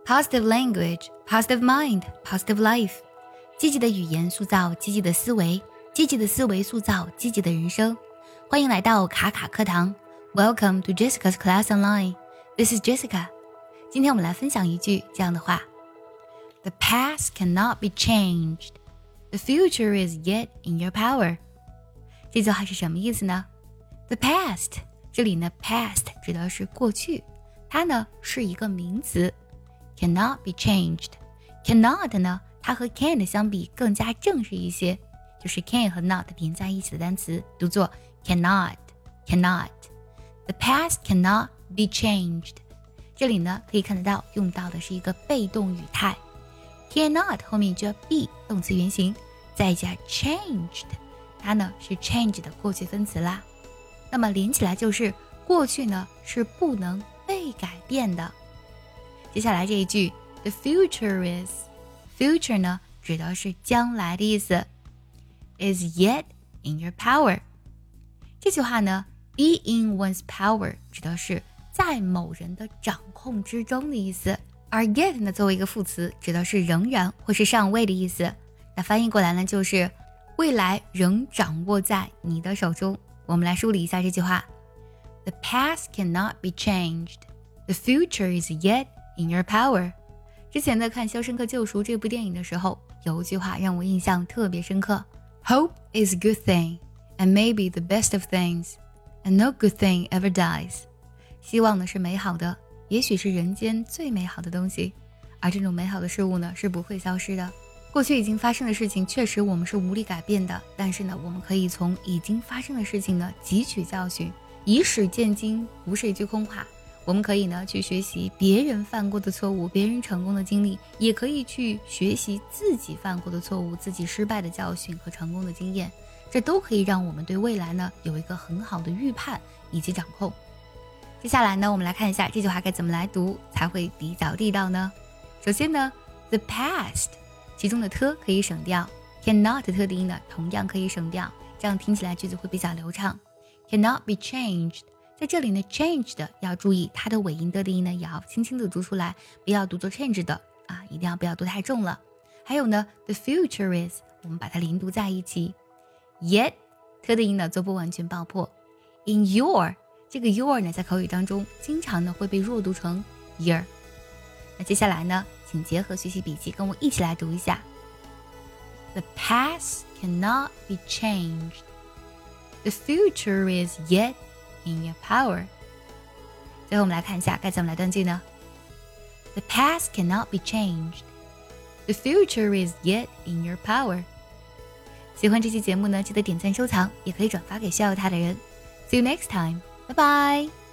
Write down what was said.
Positive language, positive mind, positive life. 积极的语言塑造积极的思维，积极的思维塑造积极的人生。欢迎来到卡卡课堂 Welcome to Jessica's Class Online. This is Jessica. 今天我们来分享一句这样的话 The past cannot be changed. The future is yet in your power. 这句话是什么意思呢？ The past 这里呢 past 指的是过去，它呢是一个名词Cannot be changed. Cannot 呢，它和 can 相比更加正式一些，就是 can 和 not 连在一起的单词，读作 cannot. The past cannot be changed. 这里呢可以看得到用到的是一个被动语态 ，cannot 后面就要 be 动词原形，再加 changed， 它呢是 change 的过去分词啦。那么连起来就是过去呢是不能被改变的。接下来这一句 The future is Future 呢指的是将来的意思 Is yet in your power 这句话呢 Be in one's power 指的是在某人的掌控之中的意思，而 yet 呢作为一个副词指的是仍然或是尚未的意思。那翻译过来呢就是未来仍掌握在你的手中。我们来梳理一下这句话 The past cannot be changed The future is yet in your power 之前在看《肖申克救赎》这部电影的时候，有一句话让我印象特别深刻 Hope is a good thing and maybe the best of things and no good thing ever dies 希望呢是美好的，也许是人间最美好的东西，而这种美好的事物呢是不会消失的。过去已经发生的事情确实我们是无力改变的，但是呢我们可以从已经发生的事情呢汲取教训，以史鉴今，不是一句空话。我们可以呢去学习别人犯过的错误，别人成功的经历，也可以去学习自己犯过的错误，自己失败的教训和成功的经验，这都可以让我们对未来呢有一个很好的预判以及掌控。接下来呢我们来看一下这句话该怎么来读才会比较地道呢。首先呢 The past 其中的 t 可以省掉， cannot 特的音呢同样可以省掉，这样听起来句子会比较流畅。 Cannot be changed在这里呢 changed 要注意它的尾音的音呢也要轻轻的读出来，不要读作 change 的一定要不要读太重了。还有呢 the future is 我们把它连读在一起， yet 特的音呢做不完全爆破。 in your 这个 your 呢在口语当中经常呢会被弱读成 year。 那接下来呢请结合学习笔记跟我一起来读一下 The past cannot be changed The future is yet in your power 最后我们来看一下该怎么来断句呢 The past cannot be changed The future is yet in your power 喜欢这期节目呢记得点赞收藏，也可以转发给需要它的人 See you next time 拜拜